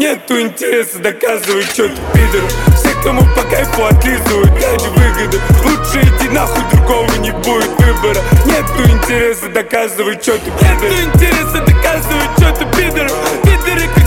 Нету интереса доказывать, что ты пидор. Все, кому по кайфу отлизывают ради выгоды. Лучше иди нахуй, другого не будет выбора. Нету интереса доказывать, что ты пидор. Нету интереса доказывать, что ты пидор. Пидоры